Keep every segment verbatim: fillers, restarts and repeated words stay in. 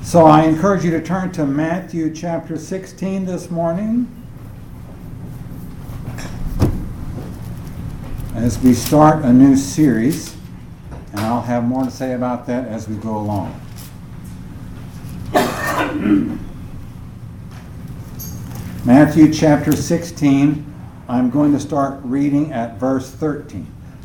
So I encourage you to turn to Matthew chapter sixteen this morning as we start a new series, and I'll have more to say about that as we go along. Matthew chapter sixteen, I'm going to start reading at verse thirteen.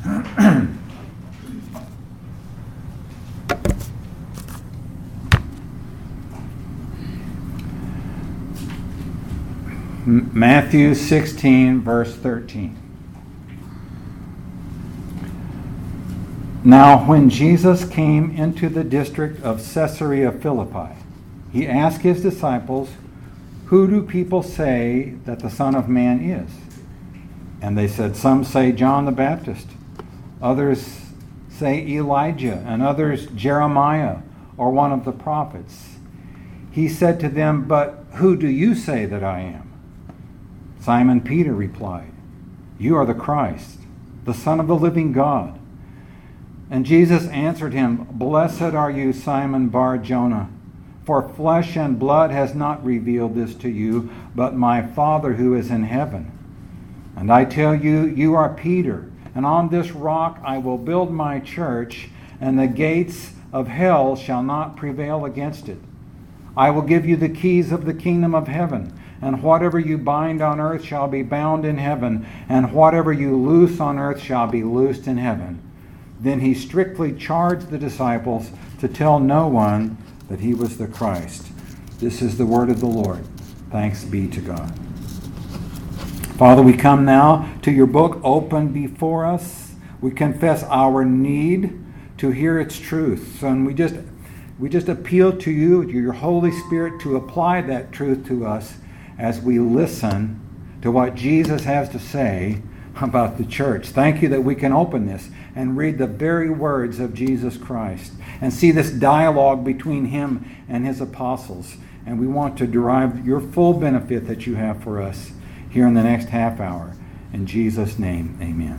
Matthew sixteen, verse thirteen. Now, when Jesus came into the district of Caesarea Philippi, he asked his disciples, "Who do people say that the Son of Man is?" And they said, "Some say John the Baptist, others say Elijah, and others Jeremiah or one of the prophets." He said to them, "But who do you say that I am?" Simon Peter replied, "You are the Christ, the Son of the living God." And Jesus answered him, "Blessed are you, Simon Bar-Jonah, for flesh and blood has not revealed this to you, but my Father who is in heaven. And I tell you, you are Peter, and on this rock I will build my church, and the gates of hell shall not prevail against it. I will give you the keys of the kingdom of heaven, and whatever you bind on earth shall be bound in heaven, and whatever you loose on earth shall be loosed in heaven." Then he strictly charged the disciples to tell no one that he was the Christ. This is the word of the Lord. Thanks be to God. Father, we come now to your book open before us. We confess our need to hear its truth. So, and we just we just appeal to you, to your Holy Spirit, to apply that truth to us as we listen to what Jesus has to say about the church. Thank you that we can open this and read the very words of Jesus Christ and see this dialogue between him and his apostles. And we want to derive your full benefit that you have for us here in the next half hour. In Jesus' name, amen.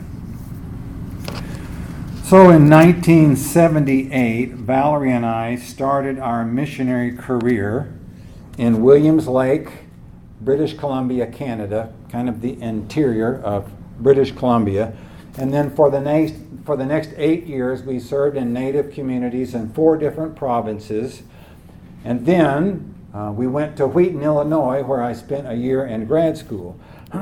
So in nineteen seventy-eight, Valerie and I started our missionary career in Williams Lake, British Columbia, Canada, kind of the interior of British Columbia. And then for the next for the next eight years, we served in Native communities in four different provinces. And then uh, we went to Wheaton, Illinois, where I spent a year in grad school.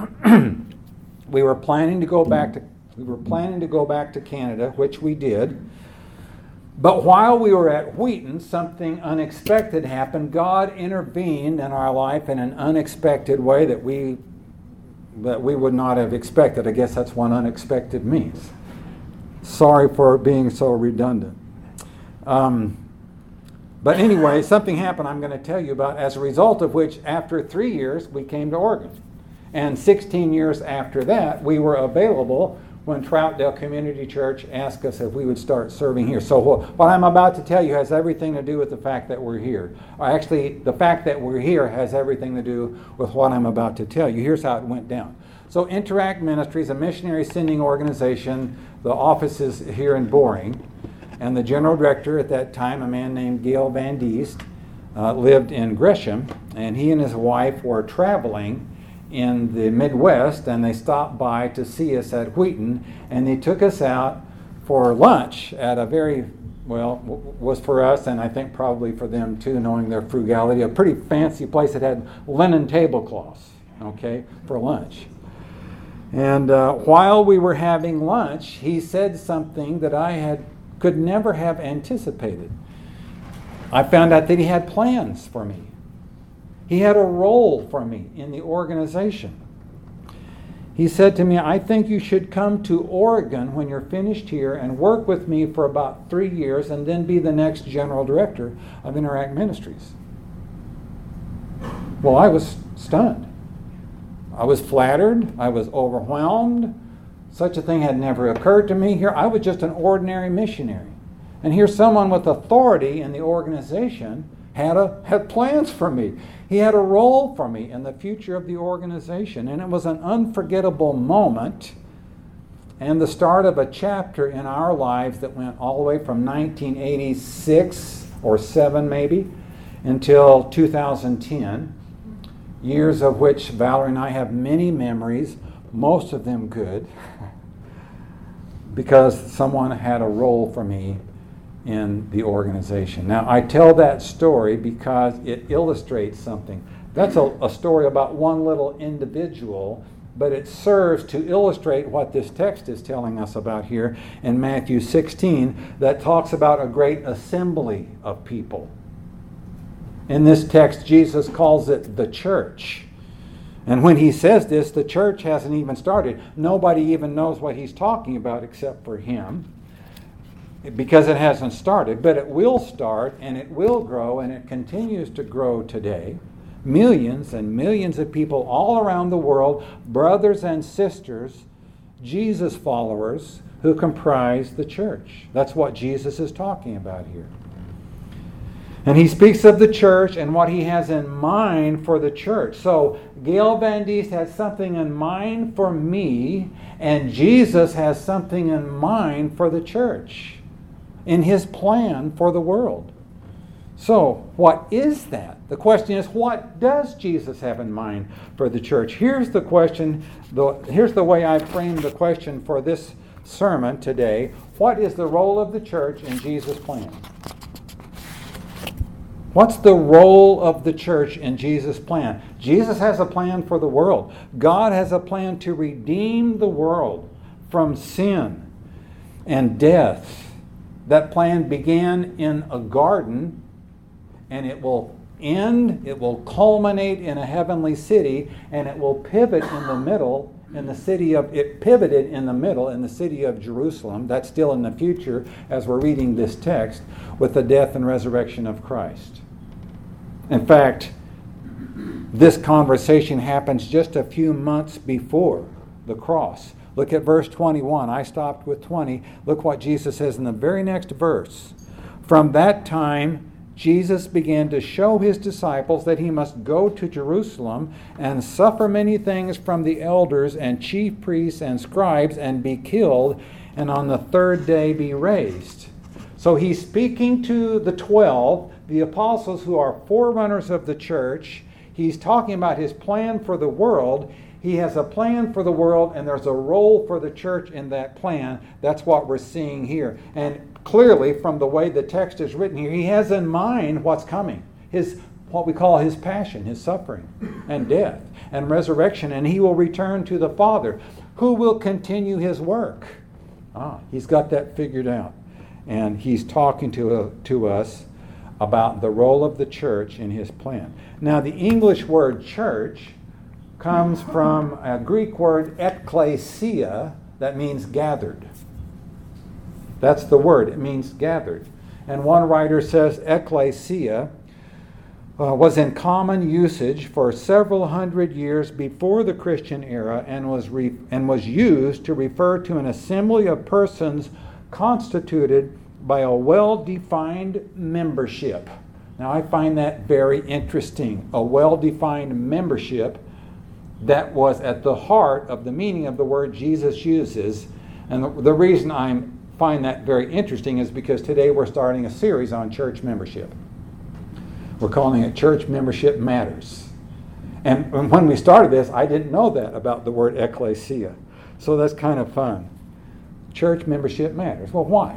we were planning to go back to we were planning to go back to Canada, which we did. But while we were at Wheaton, something unexpected happened. God intervened in our life in an unexpected way that we that we would not have expected. I guess that's what unexpected means. Sorry for being so redundant. Um, but anyway, something happened I'm going to tell you about, as a result of which, after three years, we came to Oregon. And sixteen years after that, we were available when Troutdale Community Church asked us if we would start serving here. So what I'm about to tell you has everything to do with the fact that we're here. Or actually, the fact that we're here has everything to do with what I'm about to tell you. Here's how it went down. So Interact Ministries, a missionary sending organization, the office is here in Boring, and the general director at that time, a man named Gail Van Diest, uh, lived in Gresham, and he and his wife were traveling in the Midwest, and they stopped by to see us at Wheaton, and they took us out for lunch at a very, well, w- was for us, and I think probably for them too, knowing their frugality, a pretty fancy place that had linen tablecloths, okay, for lunch. And uh, while we were having lunch, he said something that I had could never have anticipated. I found out that he had plans for me. He had a role for me in the organization. He said to me, "I think you should come to Oregon when you're finished here and work with me for about three years and then be the next general director of Interact Ministries." Well, I was stunned. I was flattered. I was overwhelmed. Such a thing had never occurred to me. Here, I was just an ordinary missionary. And here someone with authority in the organization had a had plans for me. He had a role for me in the future of the organization. And it was an unforgettable moment and the start of a chapter in our lives that went all the way from nineteen eighty-six or seven maybe, until two thousand ten, years of which Valerie and I have many memories, most of them good, because someone had a role for me in the organization. Now, I tell that story because it illustrates something. That's a, a story about one little individual, but it serves to illustrate what this text is telling us about here in Matthew sixteen, that talks about a great assembly of people. In this text, Jesus calls it the church. And when he says this, the church hasn't even started. Nobody even knows what he's talking about except for him, because it hasn't started. But it will start, and it will grow, and it continues to grow today. Millions and millions of people all around the world, brothers and sisters, Jesus followers, who comprise the church. That's what Jesus is talking about here. And he speaks of the church and what he has in mind for the church. So Gail Van Diest has something in mind for me, and Jesus has something in mind for the church in his plan for the world. So what is that? The question is, what does Jesus have in mind for the church? Here's the question, the, here's the way I framed the question for this sermon today. What is the role of the church in Jesus' plan? What's the role of the church in Jesus' plan? Jesus has a plan for the world. God has a plan to redeem the world from sin and death. That plan began in a garden, and it will end, it will culminate in a heavenly city, and it will pivot in the middle in the city of, it pivoted in the middle in the city of Jerusalem. That's still in the future as we're reading this text, with the death and resurrection of Christ. In fact, this conversation happens just a few months before the cross. Look at verse twenty-one. I stopped with twenty. Look what Jesus says in the very next verse. From that time, Jesus began to show his disciples that he must go to Jerusalem and suffer many things from the elders and chief priests and scribes and be killed, and on the third day be raised. So he's speaking to the twelve, the apostles who are forerunners of the church. He's talking about his plan for the world. He has a plan for the world, and there's a role for the church in that plan. That's what we're seeing here. And clearly, from the way the text is written here, he has in mind what's coming. His, what we call his passion, his suffering, and death, and resurrection. And he will return to the Father, who will continue his work. Ah, he's got that figured out. And he's talking to, uh, to us about the role of the church in his plan. Now, the English word church comes from a Greek word ekklesia, that means gathered. That's the word. It means gathered. And one writer says ekklesia uh, was in common usage for several hundred years before the Christian era, and was re- and was used to refer to an assembly of persons constituted by a well-defined membership. Now, I find that very interesting. A well-defined membership that was at the heart of the meaning of the word Jesus uses. And the, the reason I find that very interesting is because today we're starting a series on church membership. We're calling it Church Membership Matters. And when we started this, I didn't know that about the word ekklesia. So that's kind of fun. Church membership matters. Well, why?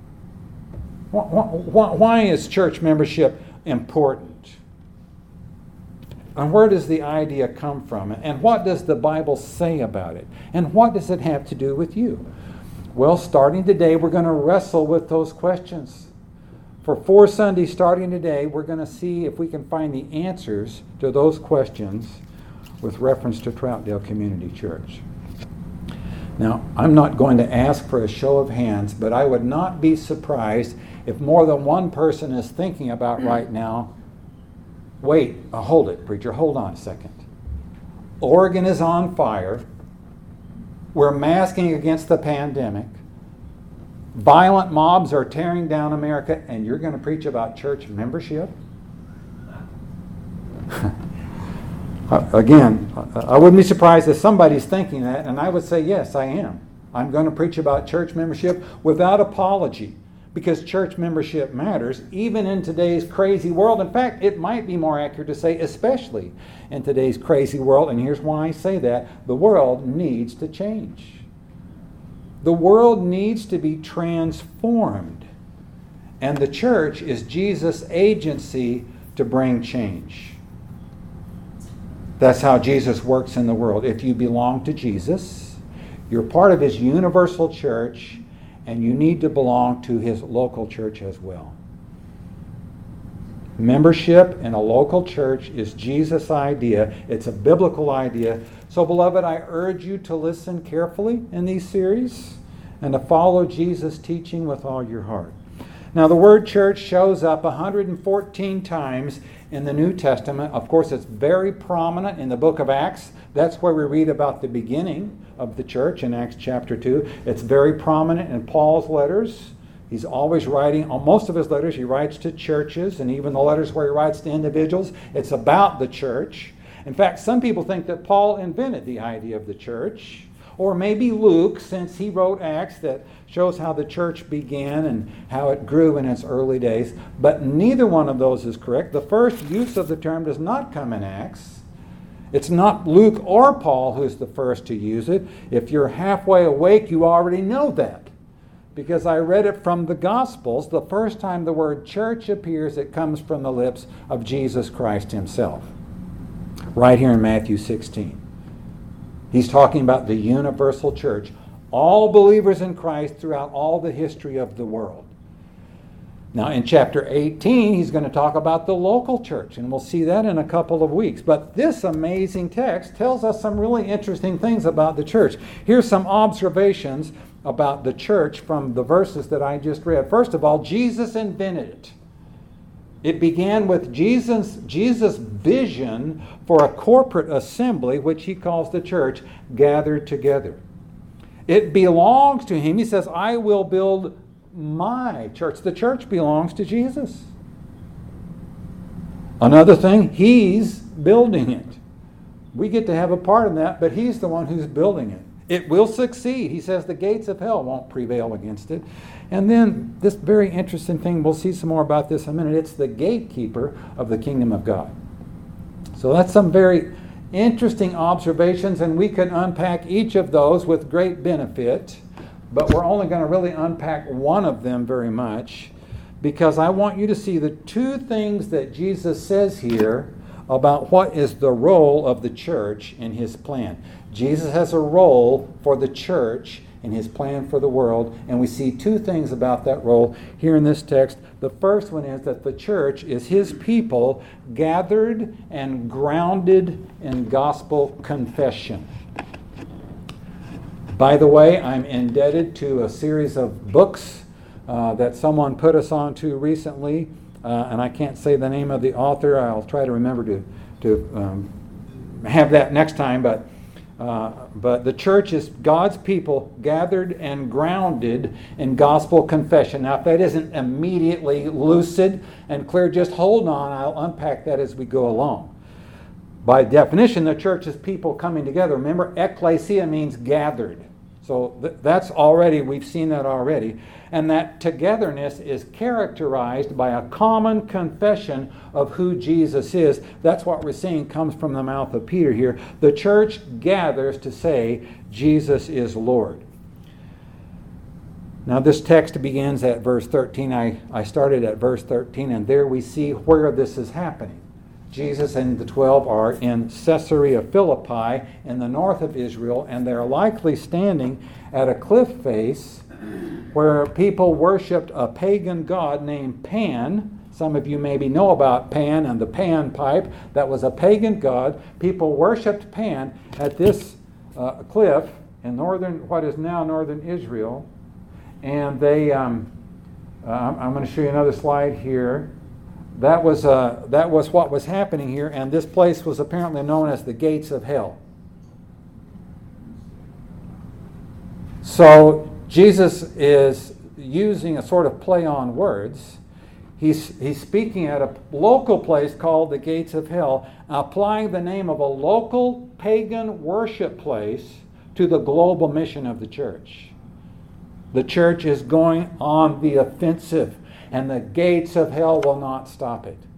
Why, why is church membership important? And where does the idea come from? And what does the Bible say about it? And what does it have to do with you? Well, starting today, we're going to wrestle with those questions. For four Sundays starting today, we're going to see if we can find the answers to those questions with reference to Troutdale Community Church. Now, I'm not going to ask for a show of hands, but I would not be surprised if more than one person is thinking about right now, wait, uh, hold it, preacher, hold on a second. Oregon is on fire. We're masking against the pandemic. Violent mobs are tearing down America, and you're going to preach about church membership? Again, I wouldn't be surprised if somebody's thinking that, and I would say, yes, I am. I'm going to preach about church membership without apology, because church membership matters, even in today's crazy world. In fact, it might be more accurate to say especially in today's crazy world, and here's why I say that. The world needs to change. The world needs to be transformed, and the church is Jesus' agency to bring change. That's how Jesus works in the world. If you belong to Jesus, you're part of his universal church, and you need to belong to his local church as well. Membership in a local church is Jesus' idea. It's a biblical idea. So, beloved, I urge you to listen carefully in these series and to follow Jesus' teaching with all your heart. Now, the word church shows up one hundred fourteen times in the New Testament. Of course, it's very prominent in the book of Acts. That's where we read about the beginning of the church in Acts chapter two. It's very prominent in Paul's letters. He's always writing, on most of his letters, he writes to churches, and even the letters where he writes to individuals, it's about the church. In fact, some people think that Paul invented the idea of the church, or maybe Luke, since he wrote Acts that shows how the church began and how it grew in its early days. But neither one of those is correct. The first use of the term does not come in Acts. It's not Luke or Paul who's the first to use it. If you're halfway awake, you already know that, because I read it from the Gospels. The first time the word church appears, it comes from the lips of Jesus Christ himself, right here in Matthew sixteen. He's talking about the universal church, all believers in Christ throughout all the history of the world. Now, in chapter eighteen, he's going to talk about the local church, and we'll see that in a couple of weeks. But this amazing text tells us some really interesting things about the church. Here's some observations about the church from the verses that I just read. First of all, Jesus invented it. It began with Jesus' Jesus' vision for a corporate assembly, which he calls the church, gathered together. It belongs to him. He says, I will build my church. The church belongs to Jesus. Another thing, he's building it. We get to have a part in that, but he's the one who's building it. It will succeed. He says the gates of hell won't prevail against it. And then this very interesting thing, we'll see some more about this in a minute. It's the gatekeeper of the kingdom of God. So that's some very interesting observations, and we can unpack each of those with great benefit, but we're only going to really unpack one of them very much, because I want you to see the two things that Jesus says here about what is the role of the church in his plan. Jesus has a role for the church in his plan for the world, and we see two things about that role here in this text. The first one is that the church is his people gathered and grounded in gospel confession. By the way, I'm indebted to a series of books uh, that someone put us on to recently, uh, and I can't say the name of the author. I'll try to remember to, to um, have that next time, but Uh, but the church is God's people gathered and grounded in gospel confession. Now, if that isn't immediately lucid and clear, just hold on. I'll unpack that as we go along. By definition, the church is people coming together. Remember, ecclesia means gathered. So th- that's already, we've seen that already. And that togetherness is characterized by a common confession of who Jesus is. That's what we're seeing comes from the mouth of Peter here. The church gathers to say Jesus is Lord. Now this text begins at verse thirteen. I, I started at verse thirteen, and there we see where this is happening. Jesus and the twelve are in Caesarea Philippi in the north of Israel, and they're likely standing at a cliff face where people worshipped a pagan god named Pan. Some of you maybe know about Pan and the Pan pipe. That was a pagan god. People worshipped Pan at this uh, cliff in northern, what is now northern Israel. And they, um, uh, I'm going to show you another slide here. That was uh, that was what was happening here, and this place was apparently known as the gates of hell. So Jesus is using a sort of play on words. He's he's speaking at a local place called the gates of hell, applying the name of a local pagan worship place to the global mission of the church. The church is going on the offensive, and the gates of hell will not stop it.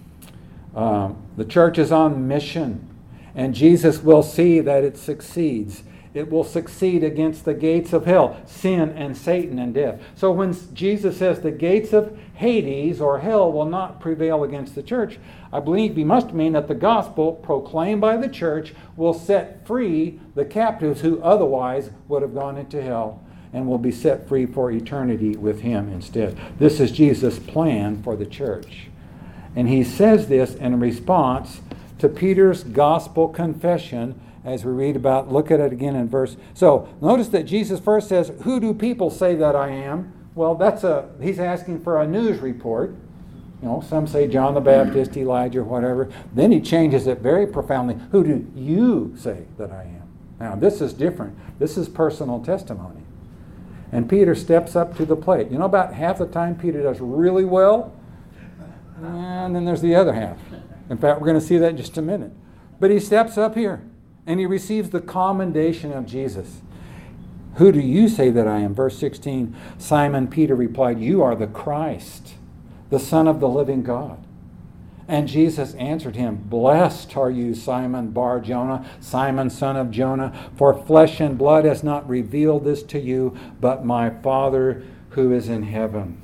Um, the church is on mission, and Jesus will see that it succeeds. It will succeed against the gates of hell, sin and Satan and death. So when Jesus says the gates of Hades or hell will not prevail against the church, I believe he must mean that the gospel proclaimed by the church will set free the captives who otherwise would have gone into hell, and will be set free for eternity with him instead. This is Jesus' plan for the church. And he says this in response to Peter's gospel confession, as we read about. Look at it again in verse. So notice that Jesus first says, "Who do people say that I am?" Well, that's a he's asking for a news report. You know, some say John the Baptist, Elijah, whatever. Then he changes it very profoundly. "Who do you say that I am?" Now, this is different. This is personal testimony. And Peter steps up to the plate. You know, about half the time Peter does really well, and then there's the other half. In fact, we're going to see that in just a minute. But he steps up here, and he receives the commendation of Jesus. "Who do you say that I am?" Verse sixteen, Simon Peter replied, "You are the Christ, the Son of the living God." And Jesus answered him, "Blessed are you, Simon Bar-Jonah, Simon son of Jonah, for flesh and blood has not revealed this to you, but my Father who is in heaven."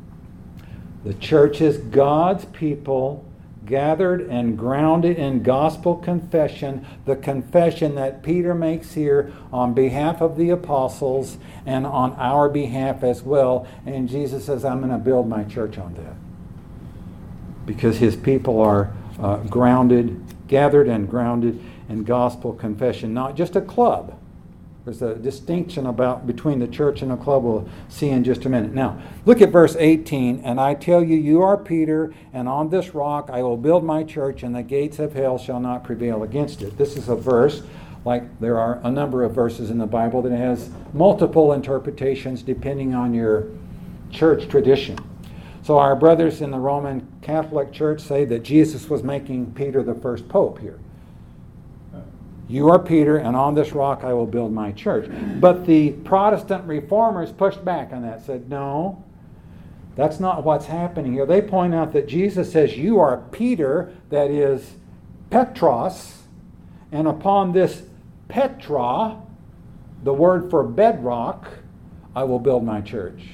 The church is God's people, gathered and grounded in gospel confession, the confession that Peter makes here on behalf of the apostles and on our behalf as well. And Jesus says, "I'm going to build my church on that." Because his people are uh, grounded, gathered and grounded in gospel confession, not just a club. There's a distinction about between the church and a club we'll see in just a minute. Now, look at verse eighteen. "And I tell you, you are Peter, and on this rock I will build my church, and the gates of hell shall not prevail against it." This is a verse, like there are a number of verses in the Bible, that has multiple interpretations depending on your church tradition. So our brothers in the Roman Catholic Church say that Jesus was making Peter the first pope here. "You are Peter, and on this rock I will build my church." But the Protestant reformers pushed back on that, said, no, that's not what's happening here. They point out that Jesus says, "You are Peter," that is Petros, "and upon this Petra," the word for bedrock, "I will build my church."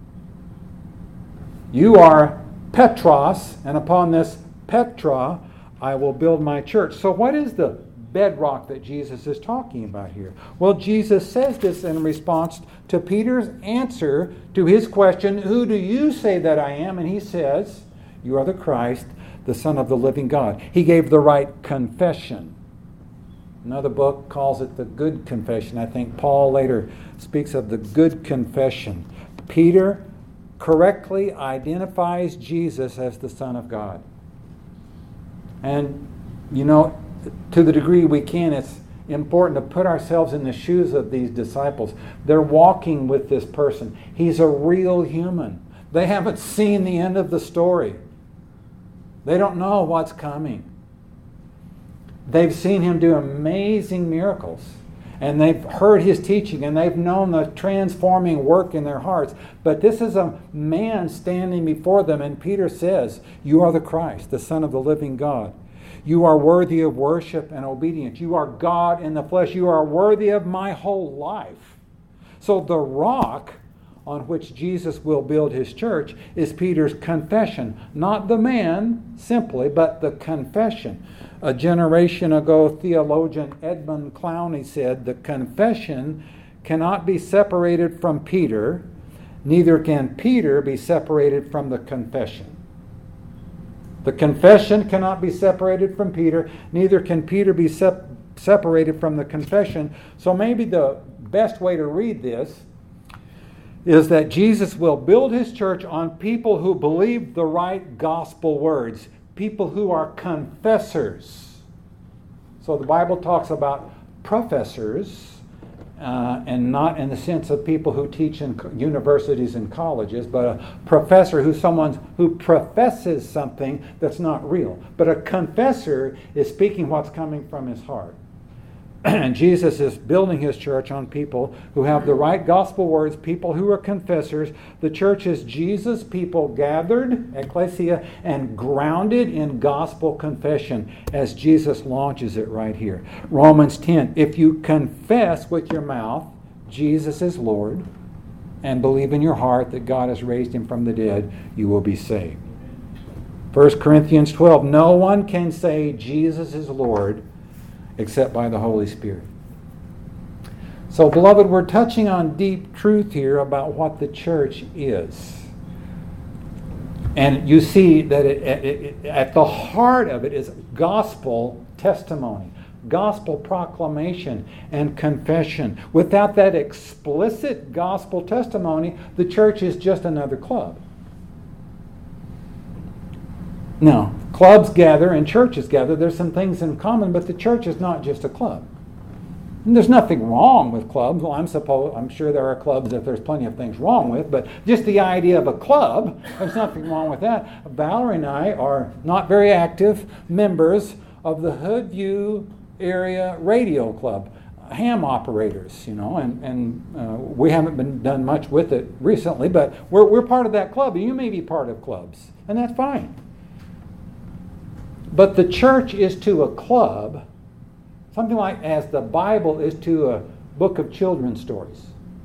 "You are Petros, and upon this Petra I will build my church." So what is the bedrock that Jesus is talking about here? Well, Jesus says this in response to Peter's answer to his question, "Who do you say that I am?" And he says, "You are the Christ, the Son of the living God." He gave the right confession. Another book calls it the good confession. I think Paul later speaks of the good confession. Peter correctly identifies Jesus as the Son of God. And, you know, to the degree we can, it's important to put ourselves in the shoes of these disciples. They're walking with this person. He's a real human. They haven't seen the end of the story. They don't know what's coming. They've seen him do amazing miracles, and they've heard his teaching, and they've known the transforming work in their hearts. But this is a man standing before them, and Peter says, "You are the Christ, the Son of the living God. You are worthy of worship and obedience. You are God in the flesh. You are worthy of my whole life." So the rock on which Jesus will build his church is Peter's confession. Not the man, simply, but the confession. A generation ago, theologian Edmund Clowney said, "The confession cannot be separated from Peter, neither can Peter be separated from the confession." The confession cannot be separated from Peter, neither can Peter be sep- separated from the confession. So maybe the best way to read this is that Jesus will build his church on people who believe the right gospel words, people who are confessors. So the Bible talks about professors, uh, and not in the sense of people who teach in universities and colleges, but a professor who's someone who professes something that's not real. But a confessor is speaking what's coming from his heart. And Jesus is building his church on people who have the right gospel words, people who are confessors. The church is Jesus' people gathered, ecclesia, and grounded in gospel confession as Jesus launches it right here. Romans ten, if you confess with your mouth Jesus is Lord and believe in your heart that God has raised him from the dead, you will be saved. First Corinthians twelve, no one can say Jesus is Lord except by the Holy Spirit. So, beloved, we're touching on deep truth here about what the church is. And you see that it, it, it, at the heart of it is gospel testimony, gospel proclamation, and confession. Without that explicit gospel testimony, the church is just another club. Now, clubs gather and churches gather. There's some things in common, but the church is not just a club. And there's nothing wrong with clubs. Well, I'm suppose I'm sure there are clubs that there's plenty of things wrong with, but just the idea of a club, there's nothing wrong with that. Valerie and I are not very active members of the Hoodview Area Radio Club, ham operators, you know, and, and uh, we haven't been done much with it recently, but we're we're part of that club, and you may be part of clubs, and that's fine. But the church is to a club something like as the Bible is to a book of children's stories.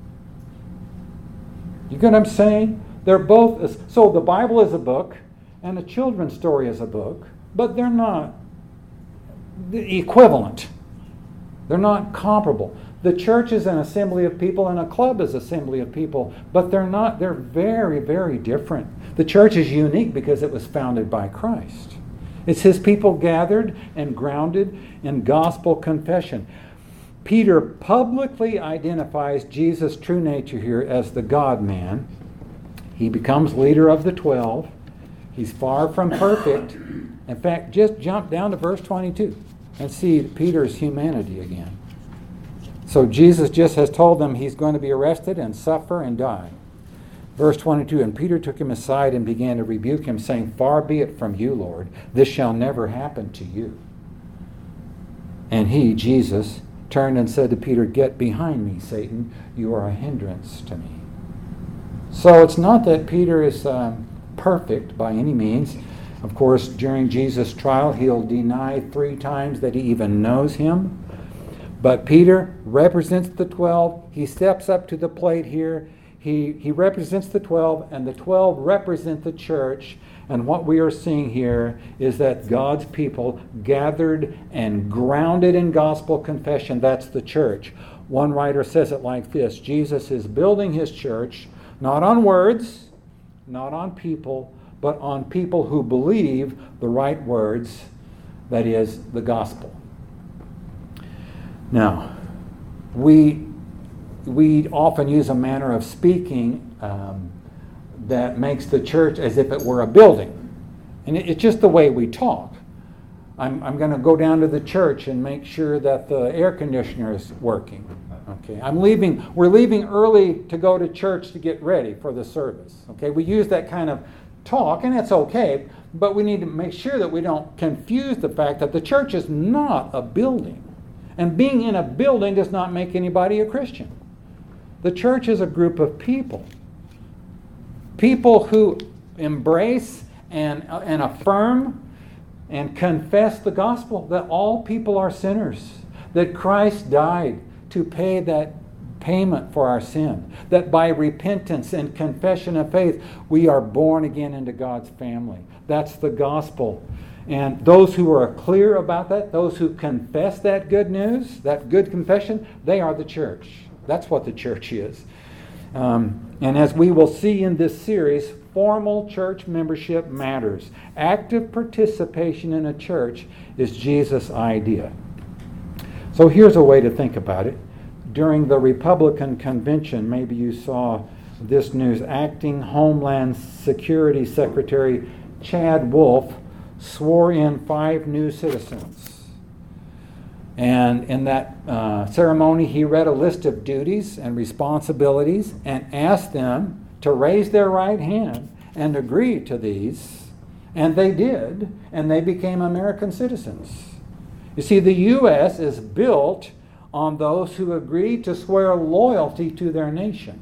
You get what I'm saying? They're both, so the Bible is a book and a children's story is a book, but they're not equivalent. They're not comparable. The church is an assembly of people and a club is an assembly of people, but they're not, they're very, very different. The church is unique because it was founded by Christ. It's his people gathered and grounded in gospel confession. Peter publicly identifies Jesus' true nature here as the God-man. He becomes leader of the twelve. He's far from perfect. In fact, just jump down to verse twenty-two and see Peter's humanity again. So Jesus just has told them he's going to be arrested and suffer and die. Verse twenty-two, and Peter took him aside and began to rebuke him, saying, far be it from you, Lord, this shall never happen to you. And he, Jesus, turned and said to Peter, get behind me, Satan, you are a hindrance to me. So it's not that Peter is um, perfect by any means. Of course, during Jesus' trial, he'll deny three times that he even knows him. But Peter represents the twelve. He steps up to the plate here. He, he represents the twelve, and the twelve represent the church. And what we are seeing here is that God's people gathered and grounded in gospel confession. That's the church. One writer says it like this: Jesus is building his church not on words, not on people, but on people who believe the right words, that is, the gospel. Now, we we often use a manner of speaking um, that makes the church as if it were a building. And it, it's just the way we talk. I'm, I'm going to go down to the church and make sure that the air conditioner is working. Okay, I'm leaving. We're leaving early to go to church to get ready for the service. Okay, we use that kind of talk, and it's okay, but we need to make sure that we don't confuse the fact that the church is not a building. And being in a building does not make anybody a Christian. The church is a group of people. People who embrace and, uh, and affirm and confess the gospel, that all people are sinners, that Christ died to pay that payment for our sin, that by repentance and confession of faith, we are born again into God's family. That's the gospel. And those who are clear about that, those who confess that good news, that good confession, they are the church. That's what the church is. Um, and as we will see in this series, formal church membership matters. Active participation in a church is Jesus' idea. So here's a way to think about it. During the Republican convention, maybe you saw this news, acting Homeland Security Secretary Chad Wolf swore in five new citizens. And in that uh, ceremony, he read a list of duties and responsibilities and asked them to raise their right hand and agree to these. And they did, and they became American citizens. You see, the U S is built on those who agree to swear loyalty to their nation.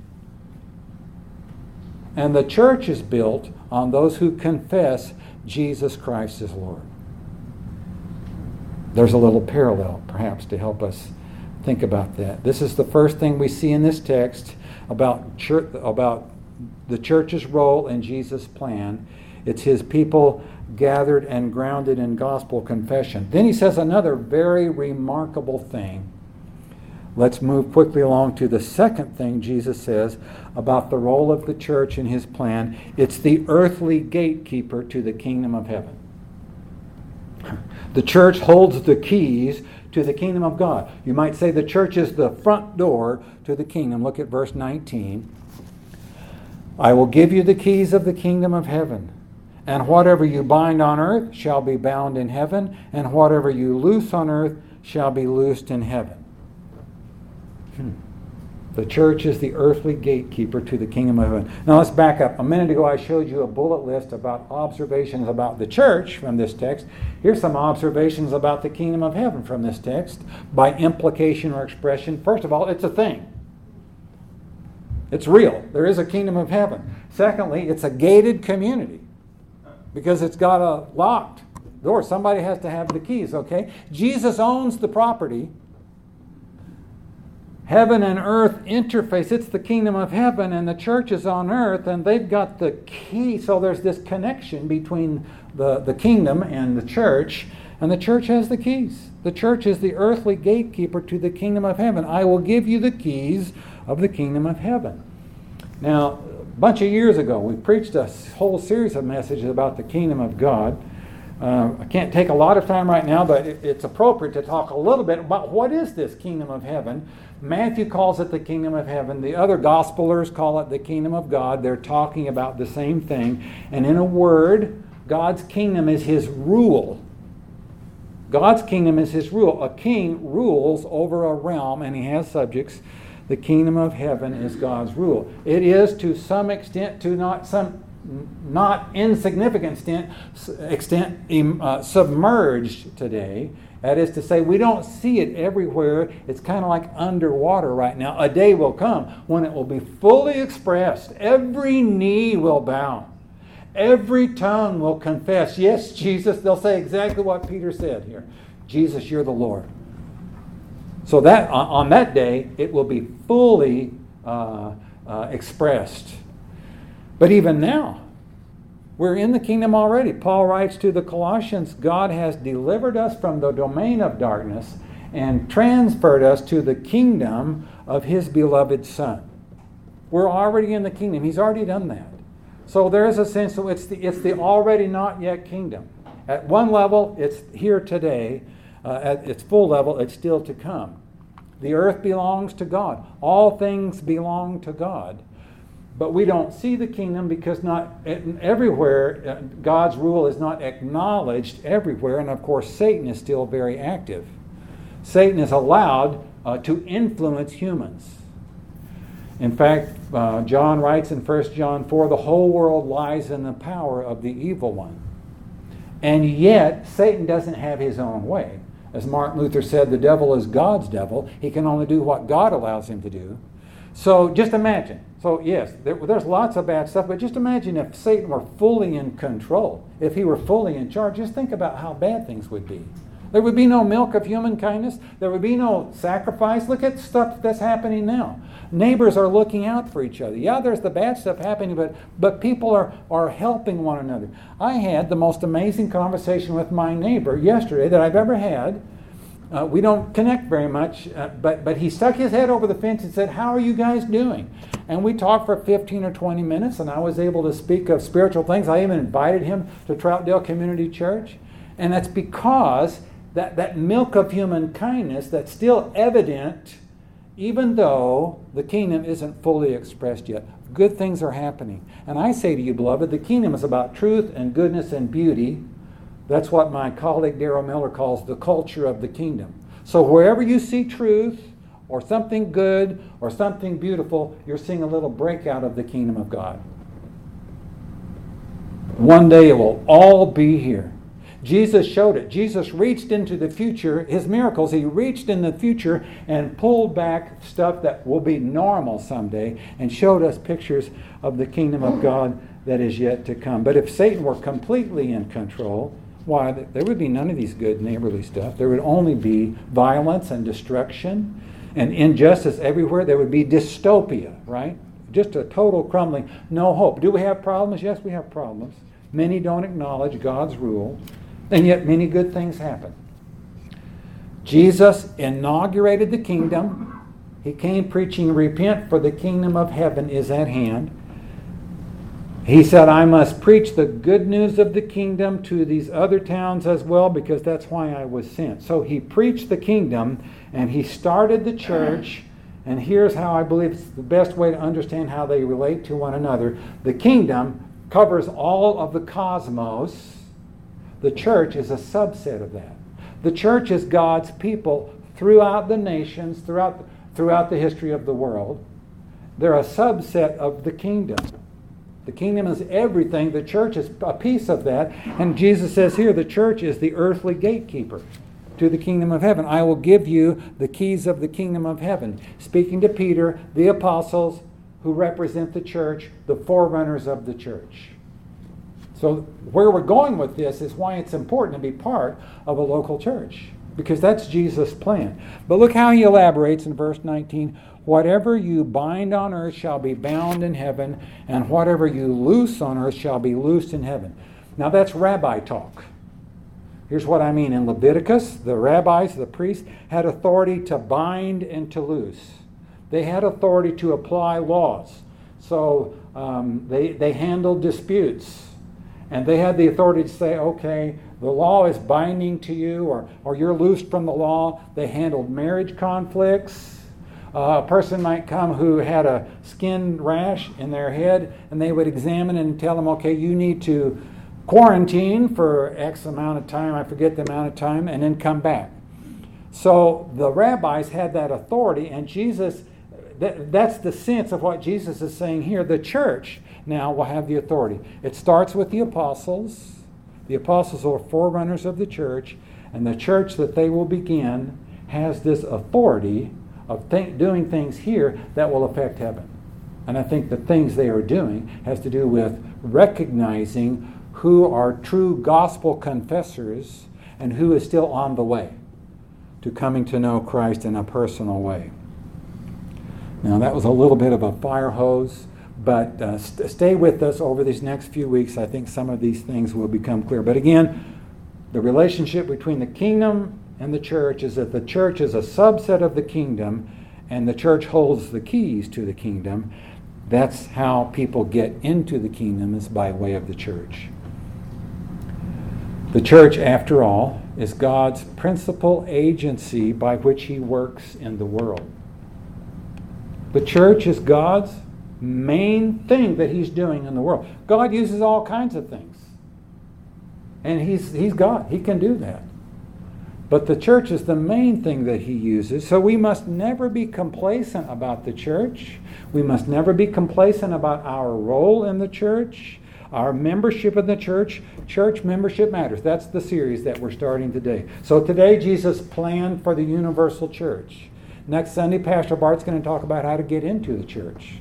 And the church is built on those who confess Jesus Christ as Lord. There's a little parallel, perhaps, to help us think about that. This is the first thing we see in this text about church, about the church's role in Jesus' plan. It's his people gathered and grounded in gospel confession. Then he says another very remarkable thing. Let's move quickly along to the second thing Jesus says about the role of the church in his plan. It's the earthly gatekeeper to the kingdom of heaven. The church holds the keys to the kingdom of God. You might say the church is the front door to the kingdom. Look at verse nineteen. I will give you the keys of the kingdom of heaven. And whatever you bind on earth shall be bound in heaven, and whatever you loose on earth shall be loosed in heaven. Hmm. The church is the earthly gatekeeper to the kingdom of heaven. Now let's back up. A minute ago I showed you a bullet list about observations about the church from this text. Here's some observations about the kingdom of heaven from this text by implication or expression. First of all, it's a thing. It's real. There is a kingdom of heaven. Secondly, it's a gated community because it's got a locked door. Somebody has to have the keys, okay? Jesus owns the property. Heaven and earth interface. It's the kingdom of heaven, and the church is on earth, and they've got the key. So there's this connection between the, the kingdom and the church, and the church has the keys. The church is the earthly gatekeeper to the kingdom of heaven. I will give you the keys of the kingdom of heaven. Now, a bunch of years ago, we preached a whole series of messages about the kingdom of God. Uh, I can't take a lot of time right now, but it, it's appropriate to talk a little bit about what is this kingdom of heaven. Matthew calls it the kingdom of heaven. The other gospelers call it the kingdom of God. They're talking about the same thing. And in a word, God's kingdom is his rule. God's kingdom is his rule. A king rules over a realm, and he has subjects. The kingdom of heaven is God's rule. It is to some extent, to not some not insignificant extent, extent uh, submerged today. That is to say, we don't see it everywhere. It's kind of like underwater right now. A day will come when it will be fully expressed. Every knee will bow. Every tongue will confess, yes, Jesus. They'll say exactly what Peter said here. Jesus, you're the Lord. So that on that day, it will be fully uh, uh, expressed. But even now, we're in the kingdom already. Paul writes to the Colossians, God has delivered us from the domain of darkness and transferred us to the kingdom of his beloved Son. We're already in the kingdom. He's already done that. So there is a sense that it's the, it's the already not yet kingdom. At one level, it's here today. Uh, at its full level, it's still to come. The earth belongs to God. All things belong to God. But we don't see the kingdom because not everywhere, uh, God's rule is not acknowledged everywhere. And of course, Satan is still very active. Satan is allowed uh, to influence humans. In fact, uh, John writes in First John four, the whole world lies in the power of the evil one. And yet, Satan doesn't have his own way. As Martin Luther said, the devil is God's devil. He can only do what God allows him to do. So just imagine. So yes, there, there's lots of bad stuff, but just imagine if Satan were fully in control, if he were fully in charge. Just think about how bad things would be. There would be no milk of human kindness. There would be no sacrifice. Look at stuff that's happening now. Neighbors are looking out for each other. Yeah, there's the bad stuff happening, but, but people are, are helping one another. I had the most amazing conversation with my neighbor yesterday that I've ever had. Uh, we don't connect very much, uh, but, but he stuck his head over the fence and said, how are you guys doing? And we talked for fifteen or twenty minutes, and I was able to speak of spiritual things. I even invited him to Troutdale Community Church. And that's because that, that milk of human kindness that's still evident, even though the kingdom isn't fully expressed yet. Good things are happening. And I say to you, beloved, the kingdom is about truth and goodness and beauty. That's what my colleague Darrell Miller calls the culture of the kingdom. So wherever you see truth or something good or something beautiful, you're seeing a little breakout of the kingdom of God. One day it will all be here. Jesus showed it. Jesus reached into the future, his miracles, he reached in the future and pulled back stuff that will be normal someday and showed us pictures of the kingdom of God that is yet to come. But if Satan were completely in control, why, there would be none of these good neighborly stuff. There would only be violence and destruction and injustice everywhere. There would be dystopia, right? Just a total crumbling, no hope. Do we have problems? Yes, we have problems. Many don't acknowledge God's rule, and yet many good things happen. Jesus inaugurated the kingdom. He came preaching, repent, for the kingdom of heaven is at hand. He said, I must preach the good news of the kingdom to these other towns as well, because that's why I was sent. So he preached the kingdom, and he started the church. And here's how I believe it's the best way to understand how they relate to one another. The kingdom covers all of the cosmos. The church is a subset of that. The church is God's people throughout the nations, throughout, throughout the history of the world. They're a subset of the kingdom. The kingdom is everything. The church is a piece of that. And Jesus says here, the church is the earthly gatekeeper to the kingdom of heaven. I will give you the keys of the kingdom of heaven. Speaking to Peter, the apostles who represent the church, the forerunners of the church. So where we're going with this is why it's important to be part of a local church, because that's Jesus' plan. But look how he elaborates in verse nineteen. Whatever you bind on earth shall be bound in heaven, and whatever you loose on earth shall be loosed in heaven. Now that's rabbi talk. Here's what I mean. In Leviticus, the rabbis, the priests, had authority to bind and to loose. They had authority to apply laws. So um, they, they handled disputes. And they had the authority to say, okay, the law is binding to you, or, or you're loosed from the law. They handled marriage conflicts. Uh, a person might come who had a skin rash in their head, and they would examine and tell them, okay, you need to quarantine for X amount of time, I forget the amount of time, and then come back. So the rabbis had that authority, and Jesus, that, that's the sense of what Jesus is saying here. The church now will have the authority. It starts with the apostles. The apostles are forerunners of the church, and the church that they will begin has this authority of th- doing things here that will affect heaven. And I think the things they are doing has to do with recognizing who are true gospel confessors and who is still on the way to coming to know Christ in a personal way. Now that was a little bit of a fire hose, but uh, st- stay with us over these next few weeks. I think some of these things will become clear. But again, the relationship between the kingdom and the church is that the church is a subset of the kingdom, and the church holds the keys to the kingdom. That's how people get into the kingdom, is by way of the church. The church, after all, is God's principal agency by which he works in the world. The church is God's main thing that he's doing in the world. God uses all kinds of things. And he's, he's God. He can do that. But the church is the main thing that he uses. So we must never be complacent about the church. We must never be complacent about our role in the church, our membership in the church. Church membership matters. That's the series that we're starting today. So today Jesus planned for the universal church. Next Sunday, Pastor Bart's going to talk about how to get into the church.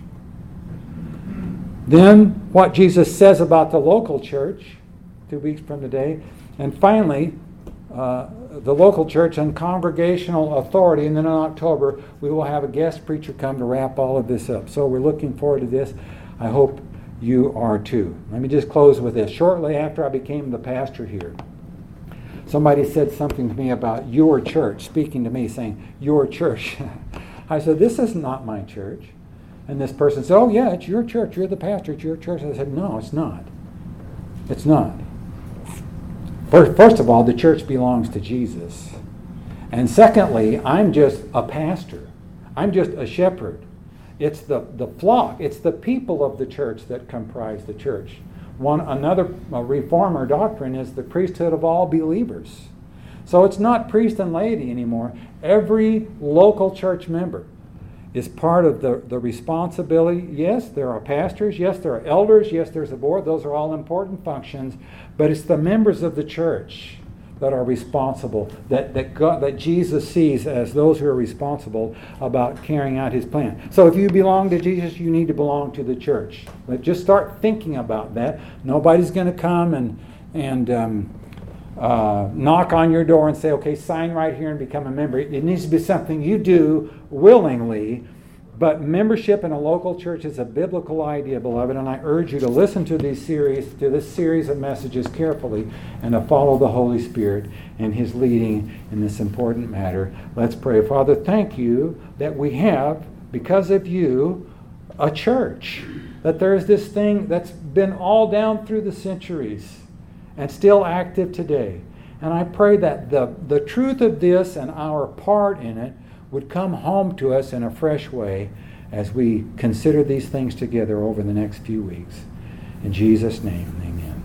Then what Jesus says about the local church, two weeks from today. And finally, uh, the local church and congregational authority. And then in October, we will have a guest preacher come to wrap all of this up. So we're looking forward to this. I hope you are too. Let me just close with this. Shortly after I became the pastor here, somebody said something to me about your church, speaking to me, saying, your church. I said, this is not my church. And this person said, oh yeah, it's your church. You're the pastor. It's your church. I said, no, it's not. It's not. First of all, the church belongs to Jesus. And secondly, I'm just a pastor. I'm just a shepherd. It's the, the flock. It's the people of the church that comprise the church. One another uh, reformer doctrine is the priesthood of all believers. So it's not priest and laity anymore. Every local church member is part of the, the responsibility. Yes, there are pastors. Yes, there are elders. Yes, there's a board. Those are all important functions. But it's the members of the church that are responsible, that that God, that Jesus sees as those who are responsible about carrying out his plan. So if you belong to Jesus, you need to belong to the church. But just start thinking about that. Nobody's going to come and and um, uh, knock on your door and say, okay, sign right here and become a member. It needs to be something you do willingly. But membership in a local church is a biblical idea, beloved, and I urge you to listen to these series, to this series of messages carefully and to follow the Holy Spirit and his leading in this important matter. Let's pray. Father, thank you that we have, because of you, a church. That there is this thing that's been all down through the centuries and still active today. And I pray that the, the truth of this and our part in it would come home to us in a fresh way as we consider these things together over the next few weeks. In Jesus' name, amen.